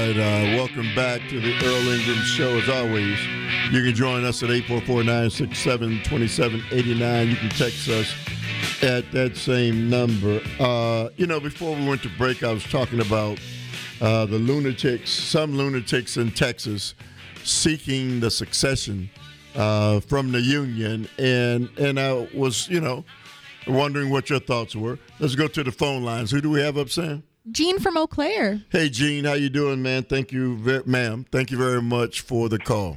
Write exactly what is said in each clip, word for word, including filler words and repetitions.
right, uh, welcome back to the Earl Ingram Show. As always, you can join us at eight four four, nine six seven, two seven eight nine. You can text us at that same number. Uh, you know, before we went to break, I was talking about uh, the lunatics, some lunatics in Texas seeking the succession uh, from the Union. And, and I was, you know, wondering what your thoughts were. Let's go to the phone lines. Who do we have up, Sam? Jean from Eau Claire. Hey, Jean, how you doing, man? Thank you, ver- ma'am. Thank you very much for the call.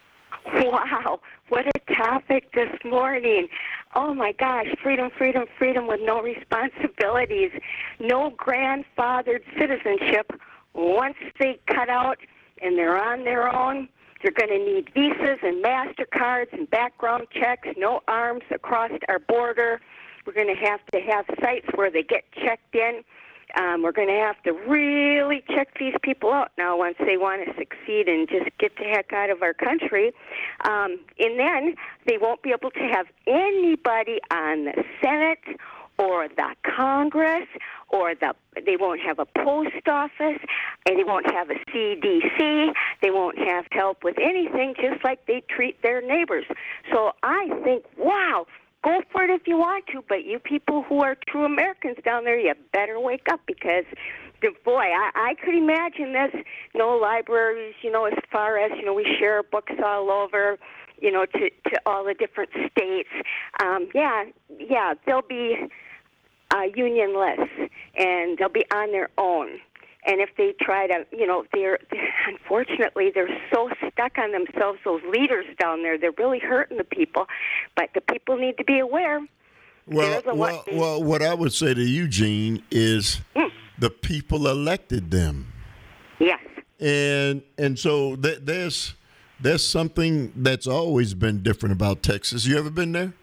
Wow, what a topic this morning. Oh, my gosh, freedom, freedom, freedom with no responsibilities, no grandfathered citizenship. Once they cut out and they're on their own, they're going to need visas and MasterCards and background checks, no arms across our border. We're going to have to have sites where they get checked in. Um, we're going to have to really check these people out now once they want to succeed and just get the heck out of our country. Um, and then they won't be able to have anybody on the Senate or the Congress, or the they won't have a post office, and they won't have a C D C. They won't have help with anything, just like they treat their neighbors. So I think, wow, go for it if you want to, but you people who are true Americans down there, you better wake up because, boy, I, I could imagine this, no libraries, you know, as far as, you know, we share books all over, you know, to, to all the different states. Um, yeah, yeah, they'll be uh, unionless, and they'll be on their own. And if they try to, you know, they're, they're unfortunately, they're so stuck on themselves, those leaders down there, they're really hurting the people. But the people need to be aware. Well, well, well, what I would say to Eugene is mm. the people elected them. Yes. And and so th- there's there's something that's always been different about Texas. You ever been there?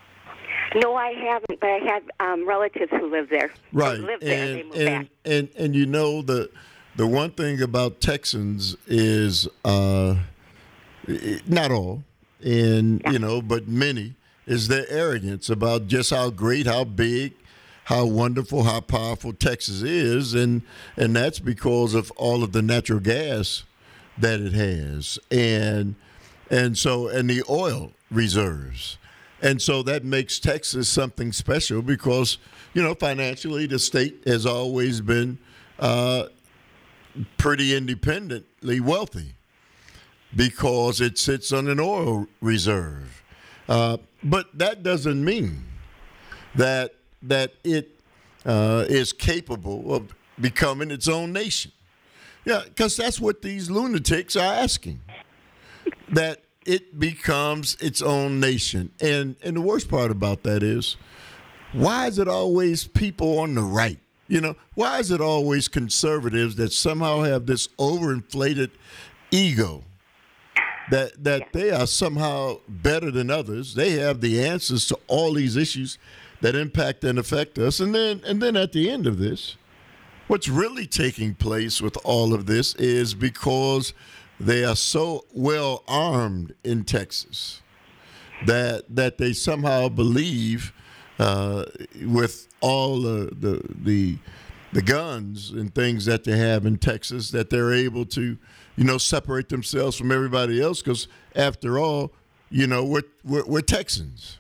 No, I haven't, but I have um, relatives who live there. Right, Live there, and they move and, back. and and you know the the one thing about Texans is uh, not all, and yeah. you know, but many is their arrogance about just how great, how big, how wonderful, how powerful Texas is, and and that's because of all of the natural gas that it has, and and so and the oil reserves. And so that makes Texas something special because, you know, financially the state has always been uh, pretty independently wealthy because it sits on an oil reserve. Uh, but that doesn't mean that that it uh, is capable of becoming its own nation. Yeah, because that's what these lunatics are asking. That it becomes its own nation. And and the worst part about that is, why is it always people on the right? You know, why is it always conservatives that somehow have this overinflated ego that that they are somehow better than others? They have the answers to all these issues that impact and affect us. And then and then at the end of this, what's really taking place with all of this is because they are so well armed in Texas that that they somehow believe, uh, with all the, the the the guns and things that they have in Texas, that they're able to, you know, separate themselves from everybody else. Because after all, you know, we're we're, we're Texans.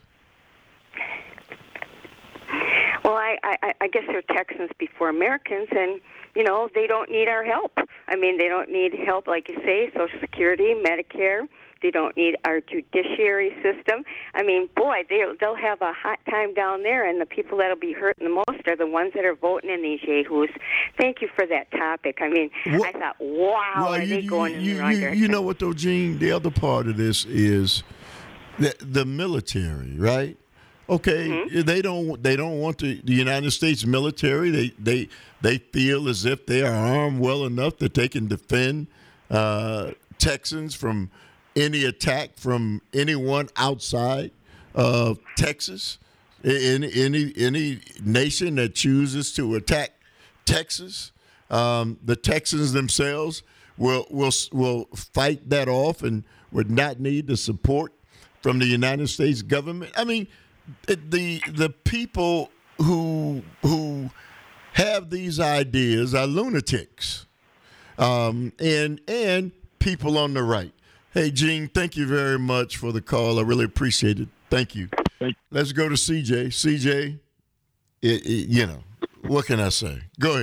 Well, I, I, I guess they're Texans before Americans, and, you know, they don't need our help. I mean, they don't need help, like you say, Social Security, Medicare. They don't need our judiciary system. I mean, boy, they'll, they'll have a hot time down there, and the people that will be hurting the most are the ones that are voting in these yahoos. Thank you for that topic. I mean, what? I thought, wow, well, are you, they going you, in the you, wrong you, direction? You know what, though, Gene? The other part of this is the, the military, right? Okay, mm-hmm. they don't they don't want the, the United States military. They they they feel as if they are armed well enough that they can defend uh, Texans from any attack from anyone outside of Texas. In any any nation that chooses to attack Texas, um, the Texans themselves will will will fight that off and would not need the support from the United States government. I mean, the the people who who have these ideas are lunatics. um, and and people on the right. Hey, Gene, thank you very much for the call. I really appreciate it. Thank you. Thank you. Let's go to C J. C J, it, it, you know, what can I say? Go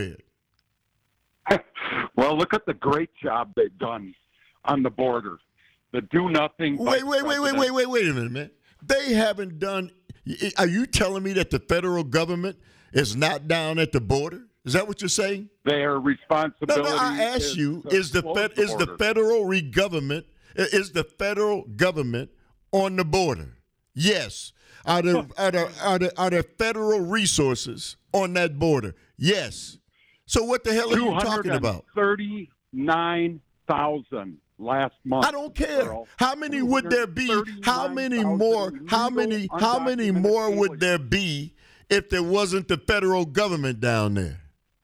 ahead. Well, look at the great job they've done on the border. The do-nothing. Wait, wait, wait, wait, wait, wait, wait a minute, man. They haven't done – are you telling me that the federal government is not down at the border? Is that what you're saying? Their responsibility. No, no, I ask is you, to is the close fed, the is the border. federal re- government is the federal government on the border? Yes. Are there, are there, are there, are there federal resources on that border? Yes. So what the hell are you talking about? thirty-nine thousand last month. I don't care. Earl. How many would there be? How many more? How many? How many more would there be if there wasn't the federal government down there?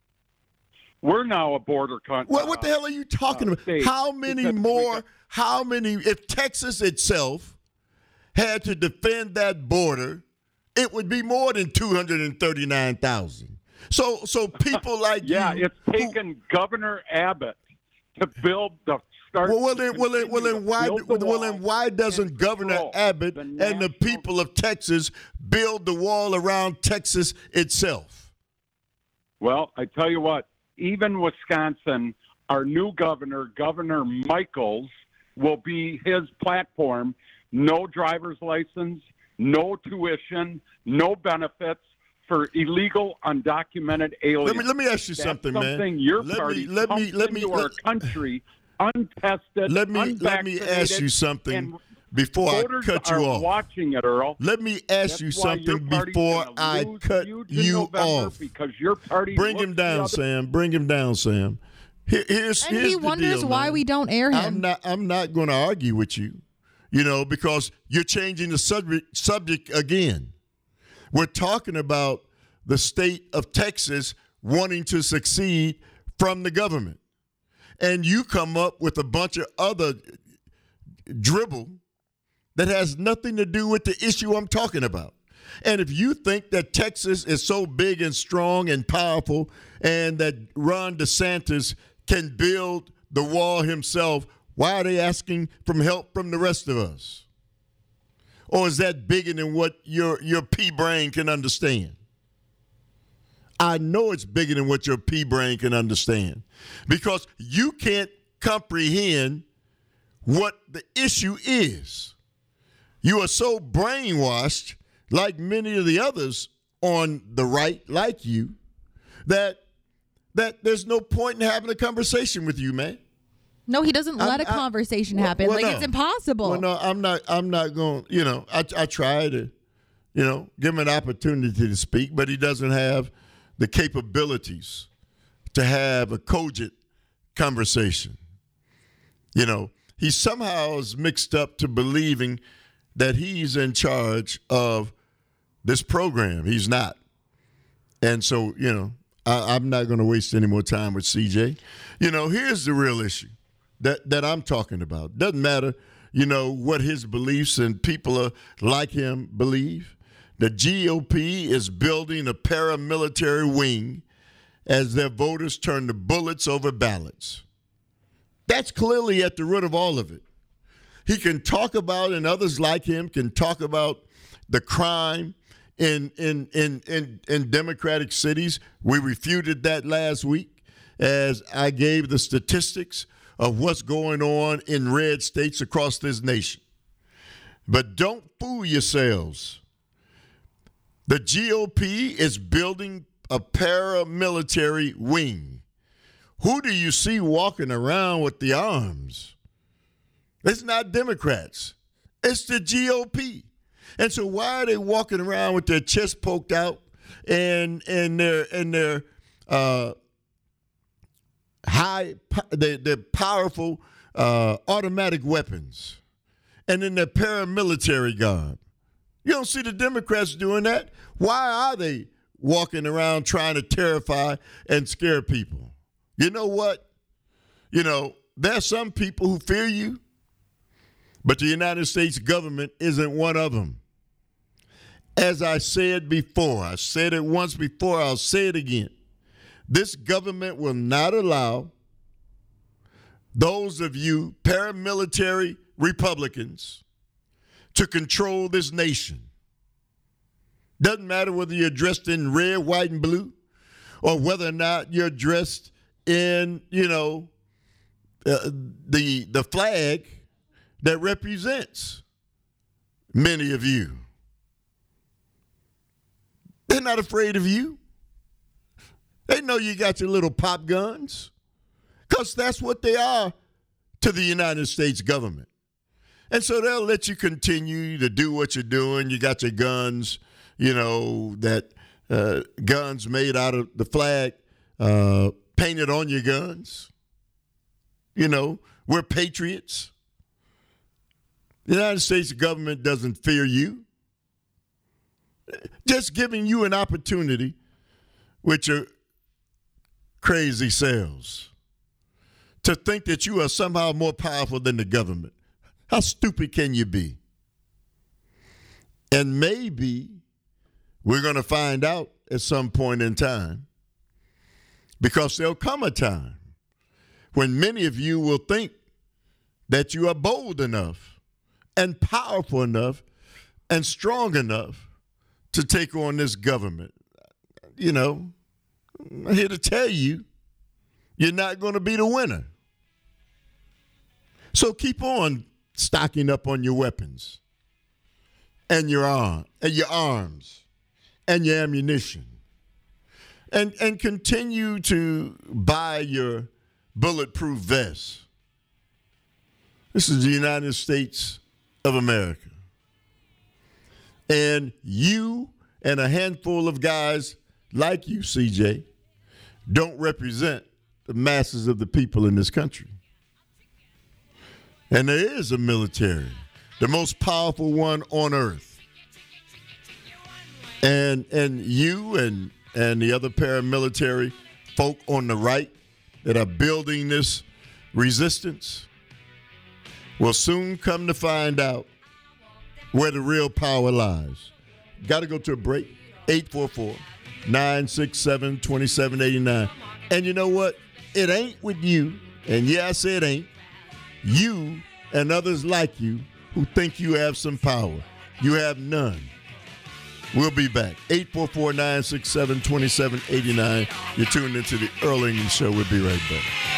We're now a border country. What, what the hell are you talking uh, about? state, How many because more? we got- How many? If Texas itself had to defend that border, it would be more than two hundred thirty-nine thousand. So, so people like yeah, you, it's taken Governor Abbott to build the start. Well, well, then, well, then, well, then why? build the Well, then, wall why doesn't and Governor control Abbott the and the national- people of Texas build the wall around Texas itself? Well, I tell you what, even Wisconsin, our new governor, Governor Michaels, will be his platform. No driver's license, no tuition, no benefits for illegal, undocumented aliens. Let me let me ask you That's something, something man. your let party me let me pumped let me into our let, country, untested. let me let me ask you unvaccinated, something and before I voters cut are you off. watching it, Earl. Let me ask That's you why your something party's before gonna I lose cut huge in you November off. Because your party Bring him looks the down, other- Sam. Bring him down, Sam. Here, here's And here's he the wonders deal, why man. we don't air him. I'm not. I'm not going to argue with you, you know, because you're changing the subject subject again. We're talking about the state of Texas wanting to succeed from the government, and you come up with a bunch of other dribble that has nothing to do with the issue I'm talking about. And if you think that Texas is so big and strong and powerful and that Ron DeSantis can build the wall himself, why are they asking for help from the rest of us? Or is that bigger than what your, your pea brain can understand? I know it's bigger than what your pea brain can understand because you can't comprehend what the issue is. You are so brainwashed, like many of the others on the right, like you, that that there's no point in having a conversation with you, man. No, he doesn't I'm- let a I- conversation well- happen. well, like no. it's impossible. Well, no, I'm not. I'm not going. You know, I I try to, you know, give him an opportunity to speak, but he doesn't have the capabilities to have a cogent conversation. You know, he somehow is mixed up to believing that he's in charge of this program. He's not. And so, you know, I, I'm not going to waste any more time with C J. You know, here's the real issue that, that I'm talking about. Doesn't matter, you know, what his beliefs and people are like him believe. The G O P is building a paramilitary wing as their voters turn to bullets over ballots. That's clearly at the root of all of it. He can talk about, and others like him can talk about the crime in in in in, in Democratic cities. We refuted that last week as I gave the statistics of what's going on in red states across this nation. But don't fool yourselves. The G O P is building a paramilitary wing. Who do you see walking around with the arms? It's not Democrats. It's the G O P. And so why are they walking around with their chest poked out and and their and their uh, high their, their powerful uh, automatic weapons and in their paramilitary garb? You don't see the Democrats doing that. Why are they walking around trying to terrify and scare people? You know what? You know, there's some people who fear you, but the United States government isn't one of them. As I said before, I said it once before, I'll say it again. This government will not allow those of you paramilitary Republicans to control this nation. Doesn't matter whether you're dressed in red, white, and blue, or whether or not you're dressed in, you know, uh, the the flag that represents many of you. They're not afraid of you. They know you got your little pop guns, because that's what they are to the United States government. And so they'll let you continue to do what you're doing. You got your guns, you know, that uh, guns made out of the flag, uh, painted on your guns. You know, we're patriots. The United States government doesn't fear you. Just giving you an opportunity with your crazy selves to think that you are somehow more powerful than the government. How stupid can you be? And maybe we're going to find out at some point in time, because there'll come a time when many of you will think that you are bold enough and powerful enough and strong enough to take on this government. You know, I'm here to tell you, you're not going to be the winner. So keep on stocking up on your weapons and your arm and your arms and your ammunition, and and continue to buy your bulletproof vests. This is the United States of America, and you and a handful of guys like you, C J, don't represent the masses of the people in this country. And there is a military, the most powerful one on earth. And and you and, and the other paramilitary folk on the right that are building this resistance will soon come to find out where the real power lies. Got to go to a break. eight four four, nine six seven, two seven eight nine. And you know what? It ain't with you, and yeah, I say it ain't, you and others like you who think you have some power. You have none. We'll be back. eight four four, nine six seven, two seven eight nine. You're tuned into the Earl English Show. We'll be right back.